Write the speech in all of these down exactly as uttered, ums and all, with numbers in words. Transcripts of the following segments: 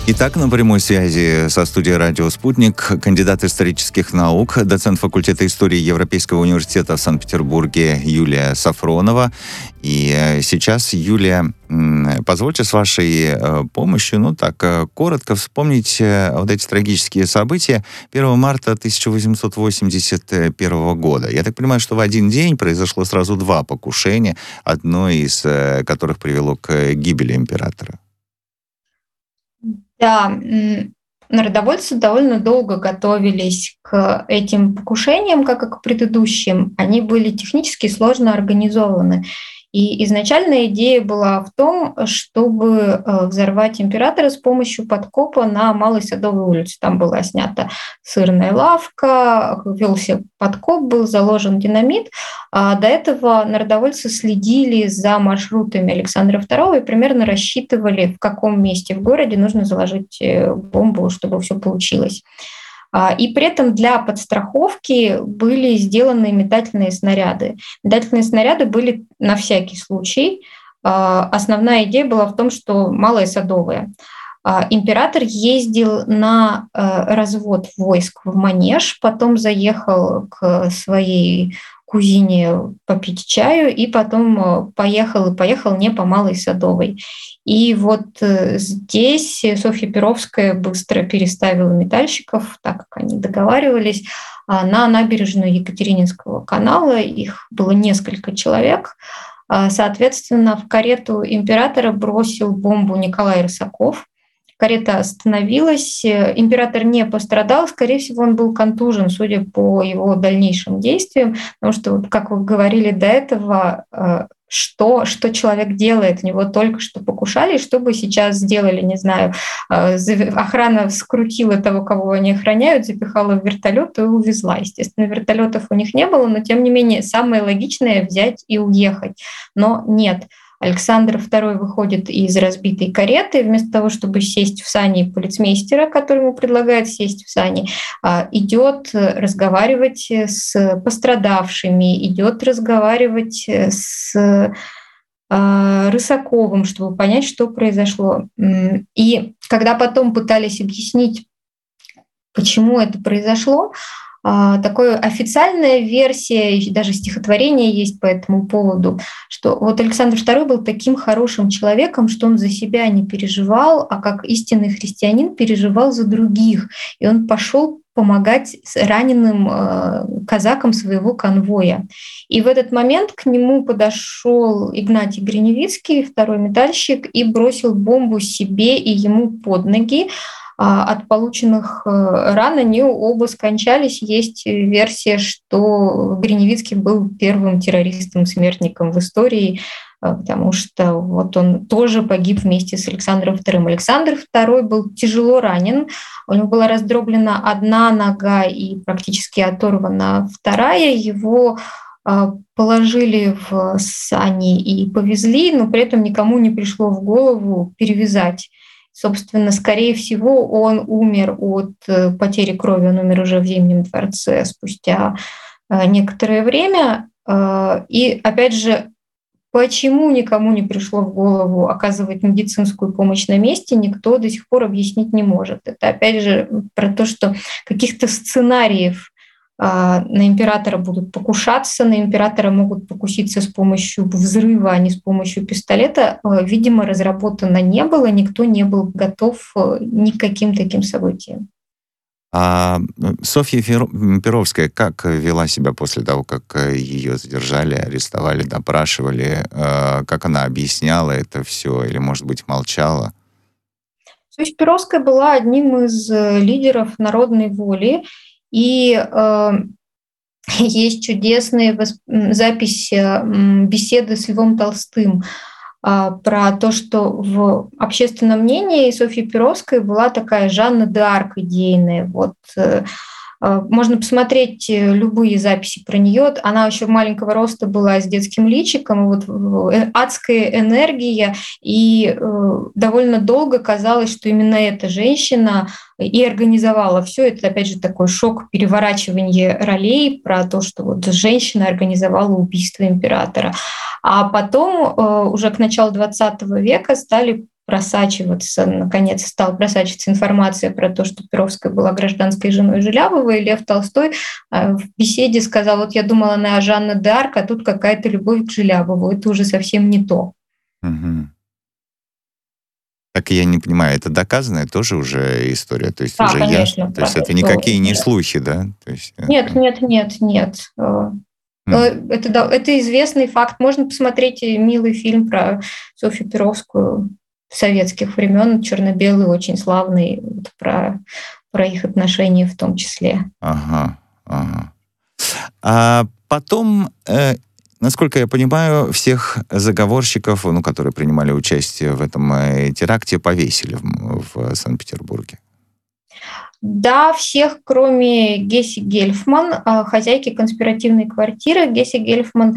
Итак, на прямой связи со студией «Радио Спутник» кандидат исторических наук, доцент факультета истории Европейского университета в Санкт-Петербурге Юлия Сафронова. И сейчас, Юлия, позвольте с вашей помощью, ну так, коротко вспомнить вот эти трагические события первого марта тысяча восемьсот восемьдесят первого года. Я так понимаю, что в один день произошло сразу два покушения, одно из которых привело к гибели императора. Да, народовольцы довольно долго готовились к этим покушениям, как и к предыдущим. Они были технически сложно организованы. И изначальная идея была в том, чтобы взорвать императора с помощью подкопа на Малой Садовой улице. Там была снята сырная лавка, велся подкоп, был заложен динамит. А до этого народовольцы следили за маршрутами Александра второго и примерно рассчитывали, в каком месте в городе нужно заложить бомбу, чтобы все получилось. И при этом для подстраховки были сделаны метательные снаряды. Метательные снаряды были на всякий случай. Основная идея была в том, что Малая Садовая. Император ездил на развод войск в Манеж, потом заехал к своей кузине попить чаю и потом поехал и поехал не по Малой Садовой. И вот здесь Софья Перовская быстро переставила метальщиков, так как они договаривались, на набережную Екатерининского канала. Их было несколько человек. Соответственно, в карету императора бросил бомбу Николай Рысаков. Карета остановилась, император не пострадал, скорее всего, он был контужен, судя по его дальнейшим действиям, потому что, как вы говорили до этого, что, что человек делает, у него только что покушали, что бы сейчас сделали, не знаю, охрана скрутила того, кого они охраняют, запихала в вертолет и увезла. Естественно, вертолетов у них не было, но тем не менее самое логичное — взять и уехать. Но нет. Александр второй выходит из разбитой кареты, вместо того, чтобы сесть в сани полицмейстера, который ему предлагает сесть в сани, идет разговаривать с пострадавшими, идет разговаривать с Рысаковым, чтобы понять, что произошло. И когда потом пытались объяснить, почему это произошло, такая официальная версия, даже стихотворение есть по этому поводу, что вот Александр второй был таким хорошим человеком, что он за себя не переживал, а как истинный христианин переживал за других. И он пошел помогать раненым казакам своего конвоя. И в этот момент к нему подошел Игнатий Гриневицкий, второй метальщик, и бросил бомбу себе и ему под ноги. От полученных ран они оба скончались. Есть версия, что Гриневицкий был первым террористом-смертником в истории, потому что вот он тоже погиб вместе с Александром вторым. Александр второй был тяжело ранен, у него была раздроблена одна нога и практически оторвана вторая. Его положили в сани и повезли, но при этом никому не пришло в голову перевязать. Собственно, скорее всего, он умер от потери крови, он умер уже в Зимнем дворце спустя некоторое время. И, опять же, почему никому не пришло в голову оказывать медицинскую помощь на месте, никто до сих пор объяснить не может. Это, опять же, про то, что каких-то сценариев на императора будут покушаться, на императора могут покуситься с помощью взрыва, а не с помощью пистолета, видимо, разработано не было, никто не был готов ни к каким таким событиям. А Софья Перовская как вела себя после того, как ее задержали, арестовали, допрашивали? Как она объясняла это все или, может быть, молчала? Софья Перовская была одним из лидеров народной воли, и э, есть чудесные восп... записи э, беседы с Львом Толстым э, про то, что в общественном мнении Софья Перовская была такая Жанна д'Арк идейная. Вот, э, можно посмотреть любые записи про нее. Она еще маленького роста была, с детским личиком, вот адская энергия, и довольно долго казалось, что именно эта женщина и организовала все. Это, опять же, такой шок переворачивания ролей про то, что вот женщина организовала убийство императора. А потом, уже к началу двадцатого века, стали просачиваться, наконец стала просачиваться информация про то, что Перовская была гражданской женой Желябова, и Лев Толстой в беседе сказал: вот я думала, она Жанна д'Арк, а тут какая-то любовь к Желябову. Это уже совсем не то. Угу. Так я не понимаю, это доказанная тоже уже история? То есть да, уже конечно. ясно? То есть это никакие не слухи, да? То есть, нет, это... нет, нет, нет. Mm. Это, это известный факт. Можно посмотреть милый фильм про Софью Перовскую советских времен, черно-белый, очень славный, вот, про, про их отношения в том числе. Ага, ага. А потом, э, насколько я понимаю, всех заговорщиков, ну, которые принимали участие в этом э, теракте, повесили в, в Санкт-Петербурге. Да, всех, кроме Гесси Гельфман, хозяйки конспиративной квартиры. Гесси Гельфман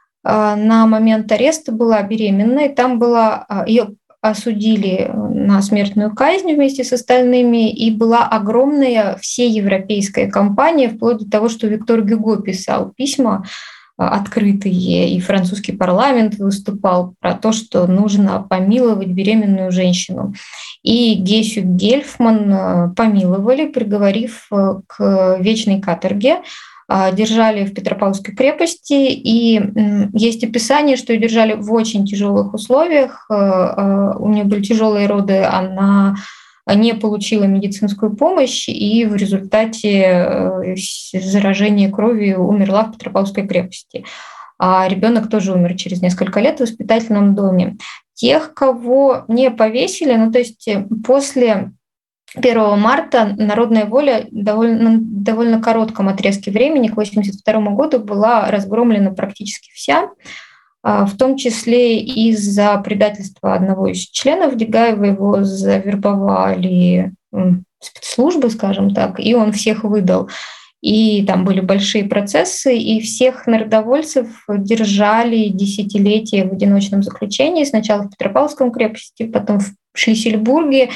на момент ареста была беременна, и там была, ее осудили на смертную казнь вместе с остальными, и была огромная всеевропейская кампания, вплоть до того, что Виктор Гюго писал письма открытые, и французский парламент выступал про то, что нужно помиловать беременную женщину. И Гессю Гельфман помиловали, приговорив к вечной каторге. Держали в Петропавловской крепости, и есть описание, что ее держали в очень тяжелых условиях. У нее были тяжелые роды, она не получила медицинскую помощь, и в результате заражения кровью умерла в Петропавловской крепости. А ребенок тоже умер через несколько лет в воспитательном доме. Тех, кого не повесили, ну то есть после первого марта «Народная воля» довольно, довольно коротком отрезке времени, к восемьдесят второму году, была разгромлена практически вся, в том числе из-за предательства одного из членов Дегаева. Его завербовали спецслужбы, скажем так, и он всех выдал. И там были большие процессы, и всех народовольцев держали десятилетия в одиночном заключении. Сначала в Петропавловском крепости, потом в Шлиссельбурге.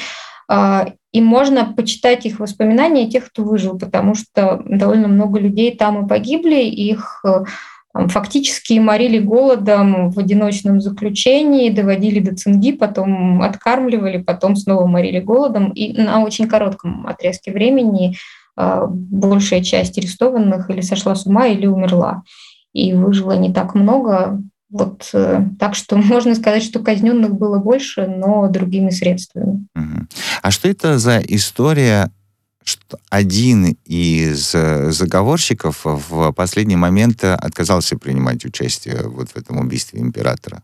И можно почитать их воспоминания, тех, кто выжил, потому что довольно много людей там и погибли, их там фактически морили голодом в одиночном заключении, доводили до цинги, потом откармливали, потом снова морили голодом. И на очень коротком отрезке времени большая часть арестованных или сошла с ума, или умерла. И выжило не так много. Вот, так что можно сказать, что казненных было больше, но другими средствами. Угу. А что это за история, что один из заговорщиков в последний момент отказался принимать участие вот в этом убийстве императора?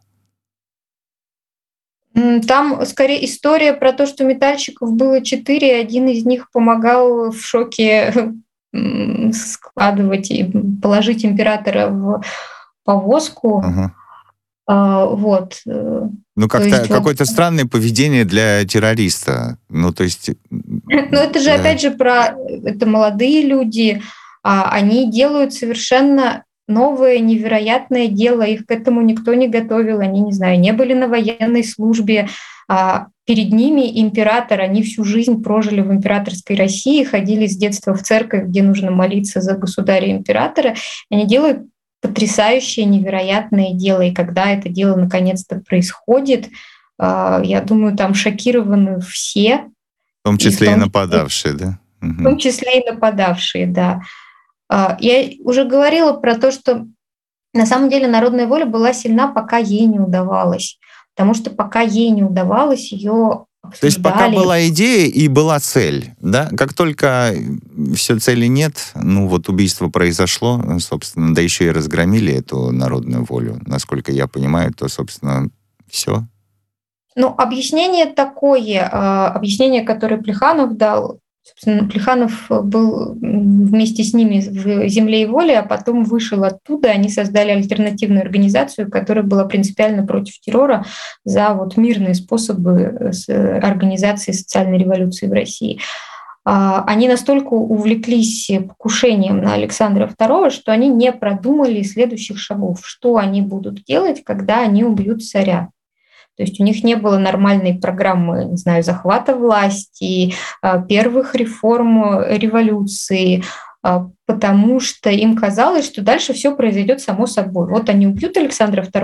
Там скорее история про то, что метальщиков было четыре, один из них помогал в шоке складывать и положить императора в повозку. Ага. А, вот. Ну, как-то есть, какое-то вот... странное поведение для террориста. Ну, то есть... Ну, это же, да. опять же, про... Это молодые люди, а они делают совершенно новое, невероятное дело. Их к этому никто не готовил. Они, не знаю, не были на военной службе. А перед ними император. Они всю жизнь прожили в императорской России, ходили с детства в церковь, где нужно молиться за государя-императора. Они делают потрясающее, невероятное дело. И когда это дело наконец-то происходит, я думаю, там шокированы все. В том числе и, том, и нападавшие, да? В том числе и нападавшие, да. Я уже говорила про то, что на самом деле народная воля была сильна, пока ей не удавалось. Потому что пока ей не удавалось, ее обсуждали. То есть пока была идея и была цель, да? Как только все цели нет, ну вот убийство произошло, собственно, да еще и разгромили эту народную волю. Насколько я понимаю, то, собственно, все. Ну, объяснение такое, объяснение, которое Плеханов дал. Собственно, Плеханов был вместе с ними в «Земле и воле», а потом вышел оттуда. Они создали альтернативную организацию, которая была принципиально против террора, за вот мирные способы организации социальной революции в России. Они настолько увлеклись покушением на Александра второго, что они не продумали следующих шагов, что они будут делать, когда они убьют царя. То есть у них не было нормальной программы, не знаю, захвата власти, первых реформ революции, потому что им казалось, что дальше все произойдет само собой. Вот они убьют Александра второго,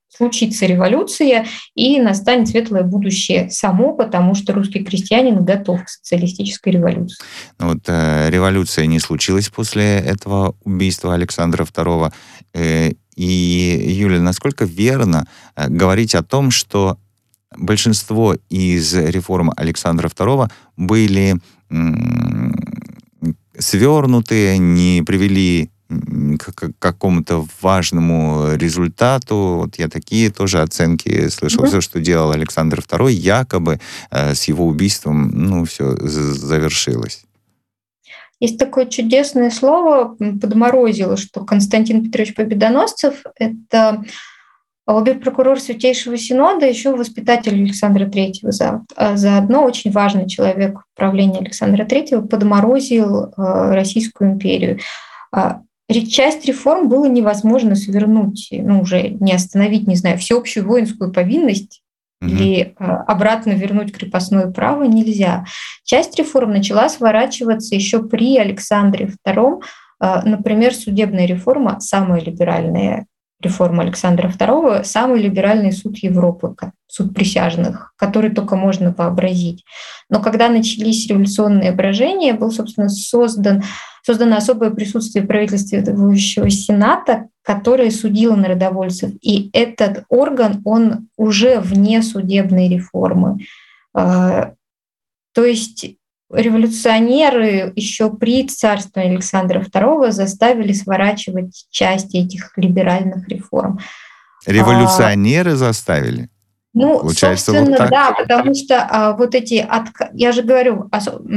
случится революция, и настанет светлое будущее само, потому что русский крестьянин готов к социалистической революции. Ну вот э, революция не случилась после этого убийства Александра второго. Э, и, Юля, насколько верно э, говорить о том, что большинство из реформ Александра второго были м- свернуты, не привели к какому-то важному результату. Вот я такие тоже оценки слышал. Mm-hmm. Все, что делал Александр второй, якобы э, с его убийством, ну, все завершилось. Есть такое чудесное слово, подморозило, что Константин Петрович Победоносцев — это обер-прокурор Святейшего Синода, еще воспитатель Александра третьего. Заодно очень важный человек в правлении Александра третьего подморозил Российскую империю. Часть реформ было невозможно свернуть, ну, уже не остановить, не знаю, всеобщую воинскую повинность mm-hmm. или э, обратно вернуть крепостное право нельзя. Часть реформ начала сворачиваться еще при Александре втором. Э, например, судебная реформа, самая либеральная реформа Александра второго, самый либеральный суд Европы, суд присяжных, который только можно вообразить. Но когда начались революционные брожения, был, собственно, создан создано особое присутствие правительствующего Сената, которое судило народовольцев. И этот орган, он уже вне судебной реформы. То есть революционеры еще при царстве Александра второго заставили сворачивать часть этих либеральных реформ. Революционеры а, заставили? Ну, Получается, собственно, вот так? Да, потому что а, вот эти... Отк... Я же говорю...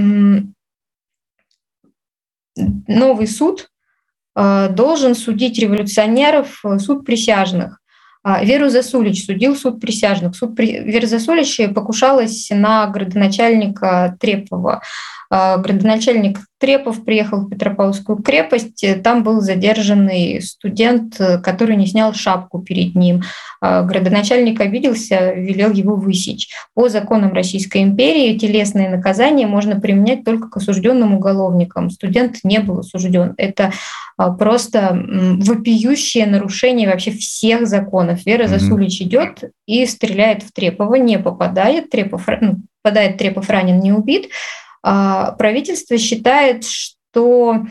Новый суд э, должен судить революционеров, суд присяжных. Э, Веру Засулич судил суд присяжных. Суд при... Вера Засулич покушалась на градоначальника Трепова. Э, градоначальник Трепов приехал в Петропавловскую крепость. Там был задержанный студент, который не снял шапку перед ним. Э, градоначальник обиделся, велел его высечь. По законам Российской империи телесные наказания можно применять только к осужденным уголовникам. Студент не был осужден. Это просто вопиющее нарушение вообще всех законов. Вера mm-hmm. Засулич идет и стреляет в Трепова, не попадает. Трепов, ну, попадает Трепов, ранен, не убит. А правительство считает, что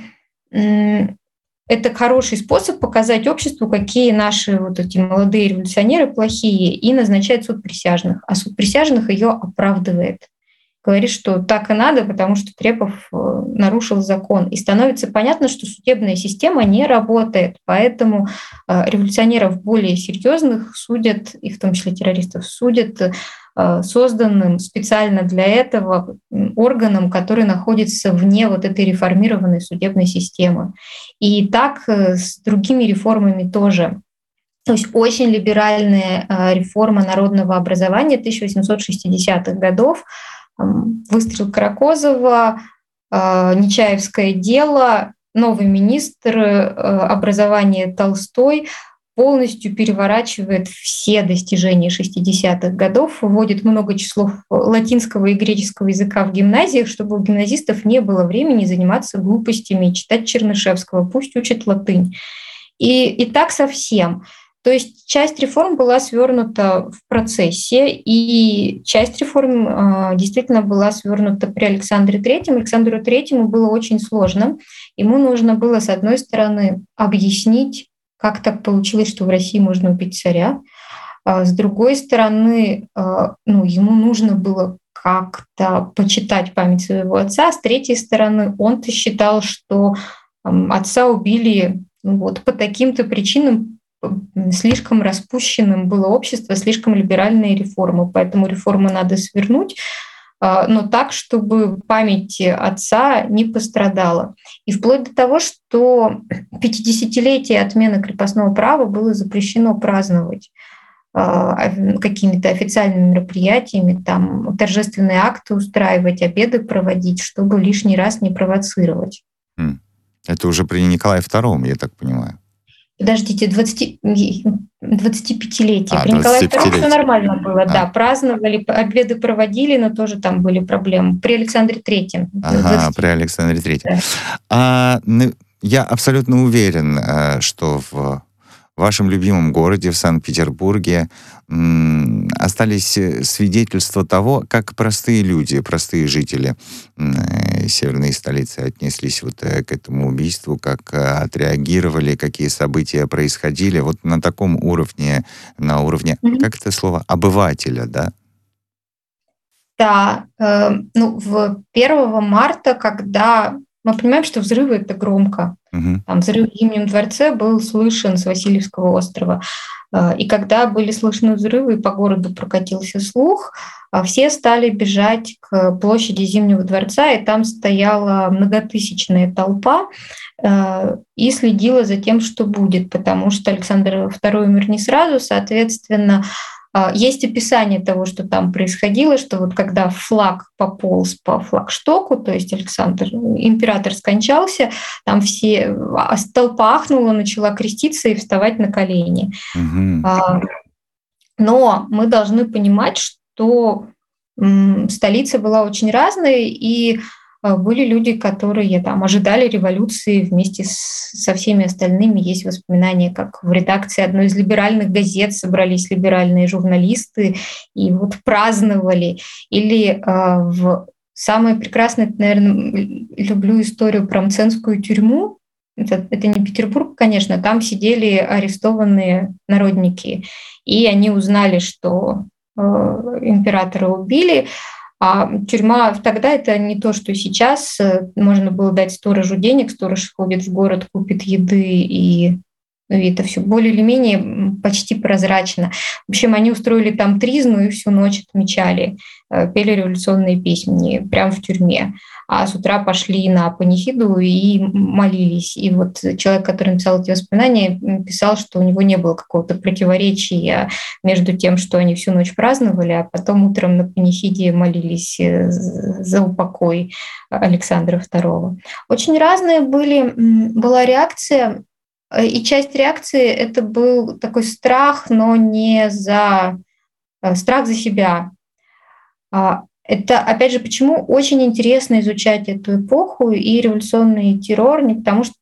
это хороший способ показать обществу, какие наши вот эти молодые революционеры плохие, и назначает суд присяжных. А суд присяжных ее оправдывает. Говорит, что так и надо, потому что Трепов нарушил закон. И становится понятно, что судебная система не работает. Поэтому революционеров более серьезных судят, и в том числе террористов, судят созданным специально для этого органом, который находится вне вот этой реформированной судебной системы. И так с другими реформами тоже. То есть очень либеральная реформа народного образования тысяча восемьсот шестидесятых годов, выстрел Каракозова, Нечаевское дело, новый министр образования Толстой полностью переворачивает все достижения шестидесятых годов, вводит много числов латинского и греческого языка в гимназиях, чтобы у гимназистов не было времени заниматься глупостями, читать Чернышевского, пусть учат латынь. И, и так совсем. То есть часть реформ была свернута в процессе, и часть реформ э, действительно была свернута при Александре третьем. Александру третьему было очень сложно. Ему нужно было, с одной стороны, объяснить, как так получилось, что в России можно убить царя. А с другой стороны, э, ну, ему нужно было как-то почитать память своего отца. С третьей стороны, он-то считал, что э, отца убили ну, вот, по таким-то причинам, слишком распущенным было общество, слишком либеральные реформы, поэтому реформы надо свернуть, но так, чтобы память отца не пострадала. И вплоть до того, что пятидесятилетие отмены крепостного права было запрещено праздновать какими-то официальными мероприятиями, там торжественные акты устраивать, обеды проводить, чтобы лишний раз не провоцировать. Это уже при Николае втором, я так понимаю. Подождите, двадцатипятилетие. А, при Николае втором все нормально было, а. да, праздновали, обеды проводили, но тоже там были проблемы. При Александре третьем. Ага, двадцати при Александре третьем. Да. А, ну, я абсолютно уверен, что в в вашем любимом городе, в Санкт-Петербурге, остались свидетельства того, как простые люди, простые жители северной столицы отнеслись вот к этому убийству, как отреагировали, какие события происходили. Вот на таком уровне, на уровне, mm-hmm. как это слово, обывателя, да? Да, э, ну, в первого марта, когда мы понимаем, что взрывы — это громко. Uh-huh. Там взрыв в Зимнем дворце был слышен с Васильевского острова. И когда были слышны взрывы, и по городу прокатился слух, все стали бежать к площади Зимнего дворца, и там стояла многотысячная толпа и следила за тем, что будет, потому что Александр второй умер не сразу, соответственно, есть описание того, что там происходило, что вот когда флаг пополз по флагштоку, то есть Александр, император, скончался, там все, толпа ахнула, начала креститься и вставать на колени. Mm-hmm. Но мы должны понимать, что столица была очень разной, и были люди, которые там ожидали революции вместе с, со всеми остальными. Есть воспоминания, как в редакции одной из либеральных газет собрались либеральные журналисты и вот праздновали. Или э, в самое прекрасное, наверное, люблю историю про Мценскую тюрьму. Это, это не Петербург, конечно, там сидели арестованные народники, и они узнали, что э, императора убили. А тюрьма тогда — это не то, что сейчас. Можно было дать сторожу денег, сторож сходит в город, купит еды, и, и это все более или менее почти прозрачно. В общем, они устроили там тризну и всю ночь отмечали, пели революционные песни прямо в тюрьме. А с утра пошли на панихиду и молились. И вот человек, который написал эти воспоминания, писал, что у него не было какого-то противоречия между тем, что они всю ночь праздновали, а потом утром на панихиде молились за упокой Александра второго. Очень разная были, была реакция. И часть реакции — это был такой страх, но не за страх за себя. Это, опять же, почему очень интересно изучать эту эпоху и революционный террор, не потому что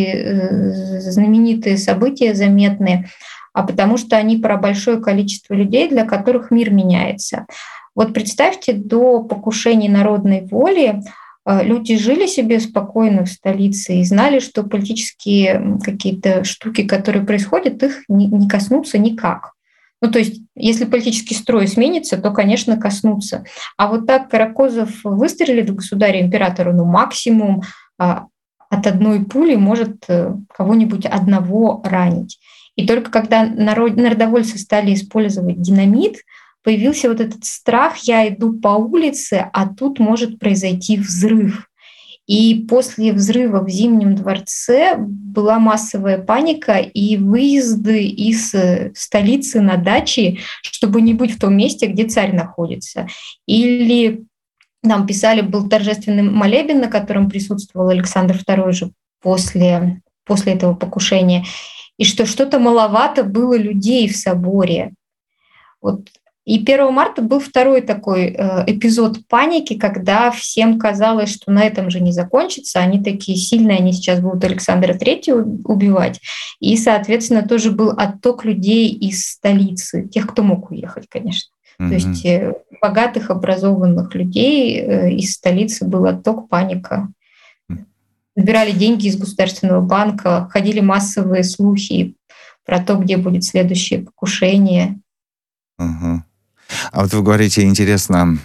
такие знаменитые события заметные, а потому что они про большое количество людей, для которых мир меняется. Вот представьте, до покушений народной воли люди жили себе спокойно в столице и знали, что политические какие-то штуки, которые происходят, их не коснутся никак. Ну, то есть, если политический строй сменится, то, конечно, коснутся. А вот так Каракозов выстрелит в государя-императора, ну, максимум а, от одной пули может кого-нибудь одного ранить. И только когда народ, народовольцы стали использовать динамит, появился вот этот страх: я иду по улице, а тут может произойти взрыв. И после взрыва в Зимнем дворце была массовая паника и выезды из столицы на дачи, чтобы не быть в том месте, где царь находится. Или нам писали, был торжественный молебен, на котором присутствовал Александр второй же после, после этого покушения, и что что-то маловато было людей в соборе. Вот. И первого марта был второй такой э, эпизод паники, когда всем казалось, что на этом же не закончится. Они такие сильные, они сейчас будут Александра третьего убивать. И, соответственно, тоже был отток людей из столицы, тех, кто мог уехать, конечно. Mm-hmm. То есть э, богатых, образованных людей э, из столицы был отток, паника. Забирали деньги из Государственного банка, ходили массовые слухи про то, где будет следующее покушение. Uh-huh. А вот вы говорите, интересно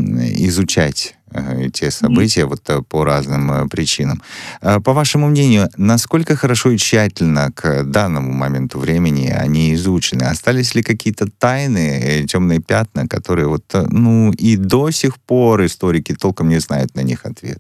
изучать эти события mm-hmm. вот по разным причинам. По вашему мнению, насколько хорошо и тщательно к данному моменту времени они изучены? Остались ли какие-то тайны, темные пятна, которые вот, ну, и до сих пор историки толком не знают на них ответ?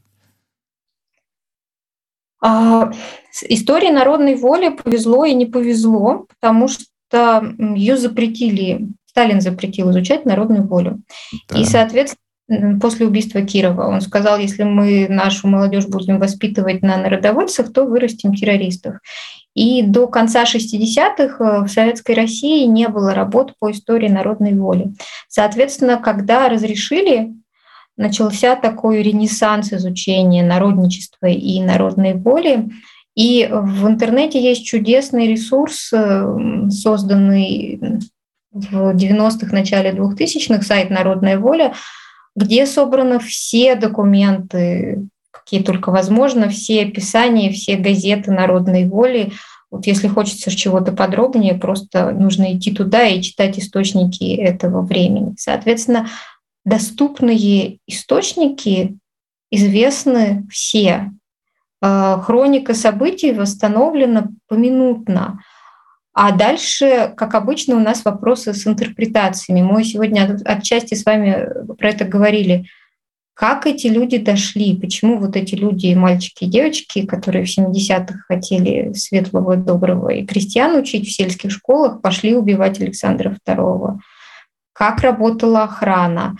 А, истории народной воли повезло и не повезло, потому что ее запретили. Сталин запретил изучать народную волю. Да. И, соответственно, после убийства Кирова он сказал: если мы нашу молодежь будем воспитывать на народовольцах, то вырастим террористов. И до конца шестидесятых в Советской России не было работ по истории народной воли. Соответственно, когда разрешили, начался такой ренессанс изучения народничества и народной воли. И в интернете есть чудесный ресурс, созданный в девяностых, начале двухтысячных, сайт «Народная воля», где собраны все документы, какие только возможно, все описания, все газеты «Народной воли». Вот если хочется чего-то подробнее, просто нужно идти туда и читать источники этого времени. Соответственно, доступные источники известны все. Хроника событий восстановлена поминутно. А дальше, как обычно, у нас вопросы с интерпретациями. Мы сегодня отчасти с вами про это говорили. Как эти люди дошли? Почему вот эти люди, мальчики и девочки, которые в семидесятых хотели светлого, доброго и крестьян учить в сельских школах, пошли убивать Александра второго? Как работала охрана?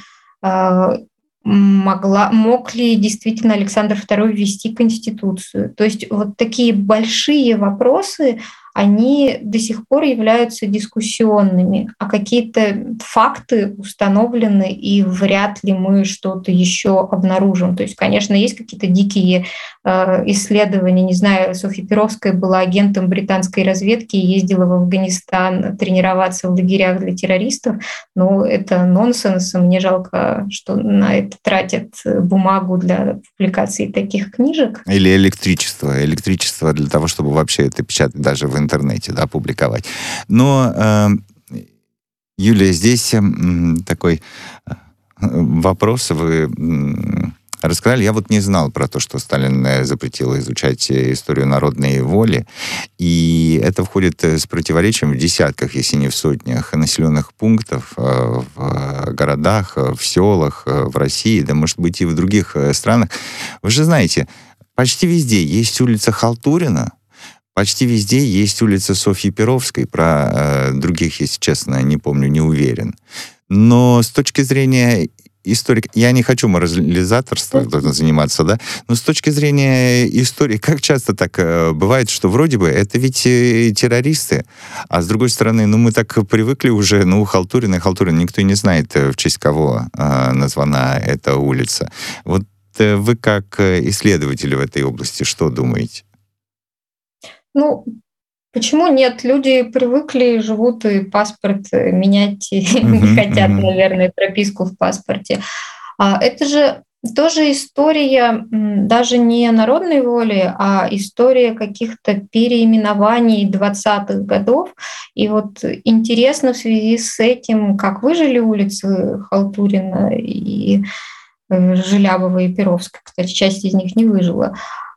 Могла, мог ли действительно Александр второй ввести Конституцию? То есть вот такие большие вопросы, они до сих пор являются дискуссионными, а какие-то факты установлены, и вряд ли мы что-то еще обнаружим. То есть, конечно, есть какие-то дикие э, исследования. Не знаю, Софья Перовская была агентом британской разведки и ездила в Афганистан тренироваться в лагерях для террористов, но это нонсенс. Мне жалко, что на это тратят бумагу для публикации таких книжек. Или электричество. Электричество для того, чтобы вообще это печатать даже в интернете, да, публиковать. Но, э, Юлия, здесь э, такой э, вопрос вы э, рассказали. Я вот не знал про то, что Сталин запретил изучать историю народной воли, и это входит с противоречием в десятках, если не в сотнях населенных пунктов э, в городах, в селах, в России, да, может быть, и в других странах. Вы же знаете, почти везде есть улица Халтурина, почти везде есть улица Софьи Перовской. Про э, других, если честно, не помню, не уверен. Но с точки зрения историка, я не хочу морализаторством заниматься, да, но с точки зрения истории, как часто так э, бывает, что вроде бы это ведь э, террористы, а с другой стороны, ну мы так привыкли уже, ну Халтурина и Халтурина, никто не знает, в честь кого э, названа эта улица. Вот э, вы как исследователь в этой области что думаете? Ну, почему нет? Люди привыкли, живут, и паспорт менять не хотят, наверное, прописку в паспорте. Это же тоже история даже не народной воли, а история каких-то переименований двадцатых годов. И вот интересно в связи с этим, как выжили улицы Халтурина и Желябова и Перовской. Кстати, часть из них не выжила.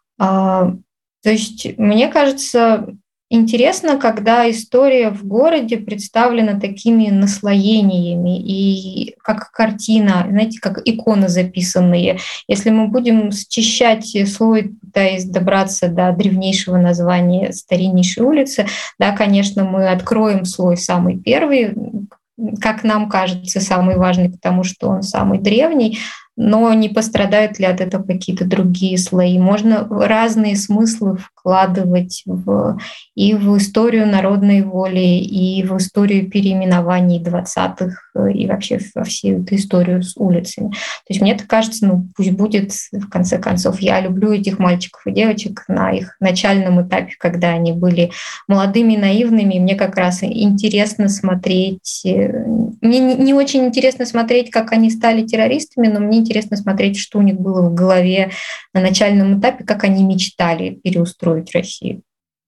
То есть, мне кажется, интересно, когда история в городе представлена такими наслоениями и как картина, знаете, как иконы записанные. Если мы будем счищать слой, пытаясь добраться до древнейшего названия стариннейшей улицы, да, конечно, мы откроем слой самый первый, как нам кажется, самый важный, потому что он самый древний, но не пострадают ли от этого какие-то другие слои? Можно разные смыслы вкладывать в, и в историю народной воли, и в историю переименований двадцатых, и вообще во всю эту историю с улицами. То есть мне так кажется, ну пусть будет, в конце концов, я люблю этих мальчиков и девочек на их начальном этапе, когда они были молодыми, наивными, и мне как раз интересно смотреть. Мне не очень интересно смотреть, как они стали террористами, но мне интересно смотреть, что у них было в голове на начальном этапе, как они мечтали переустроить Россию.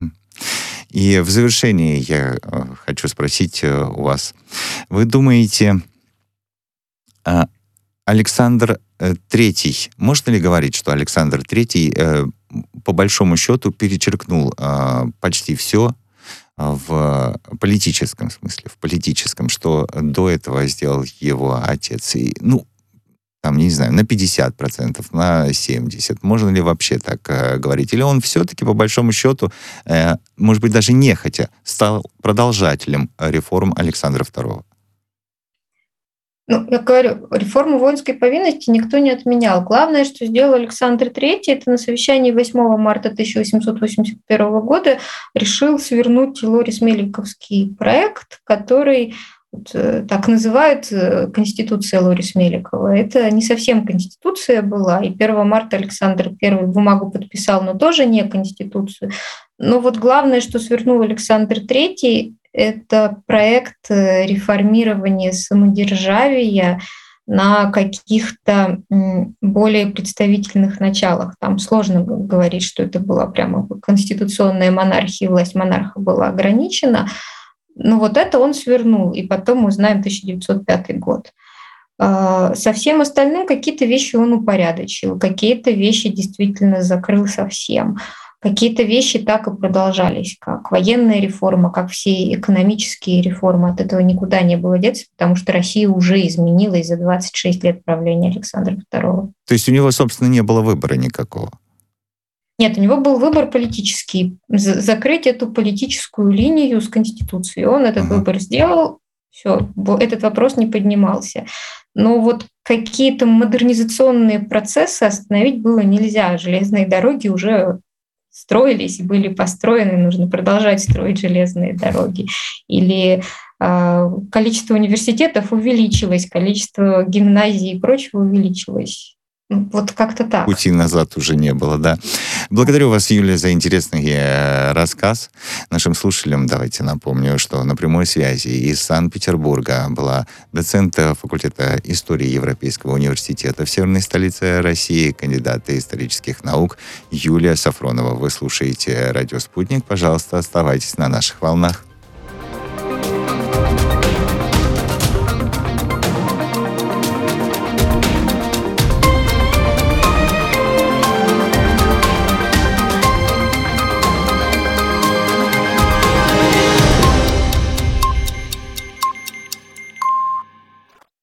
И в завершении я хочу спросить у вас. Вы думаете, Александр Третий, можно ли говорить, что Александр Третий по большому счету перечеркнул почти все в политическом смысле, в политическом, что до этого сделал его отец? И, ну, там, не знаю, на пятьдесят процентов, на семьдесят процентов. Можно ли вообще так э, говорить? Или он все-таки, по большому счету, э, может быть, даже нехотя, стал продолжателем реформ Александра второго? Ну, я говорю, реформу воинской повинности никто не отменял. Главное, что сделал Александр Третий, это на совещании восьмого марта тысяча восемьсот восемьдесят первого года решил свернуть Лорис-Меликовский проект, который Вот, так называют Конституция Лорис Меликова. Это не совсем Конституция была, и первого марта Александр Первый бумагу подписал, но тоже не Конституцию. Но вот главное, что свернул Александр Третий, это проект реформирования самодержавия на каких-то более представительных началах. Там сложно говорить, что это была прямо конституционная монархия, власть монарха была ограничена. Но вот это он свернул, и потом мы узнаем тысяча девятьсот пятый год. Со всем остальным какие-то вещи он упорядочил, какие-то вещи действительно закрыл совсем. Какие-то вещи так и продолжались, как военная реформа, как все экономические реформы. От этого никуда не было деться, потому что Россия уже изменилась за двадцать шесть лет правления Александра Второго. То есть у него, собственно, не было выбора никакого? Нет, у него был выбор политический. Закрыть эту политическую линию с Конституцией. Он этот uh-huh. выбор сделал, все, этот вопрос не поднимался. Но вот какие-то модернизационные процессы остановить было нельзя. Железные дороги уже строились, были построены, нужно продолжать строить железные дороги. Или э, количество университетов увеличилось, количество гимназий и прочего увеличилось. Вот как-то так. Пути назад уже не было, да. Благодарю вас, Юлия, за интересный рассказ. Нашим слушателям давайте напомню, что на прямой связи из Санкт-Петербурга была доцент факультета истории Европейского университета в северной столице России, кандидат исторических наук Юлия Сафронова. Вы слушаете «Радио Спутник». Пожалуйста, оставайтесь на наших волнах.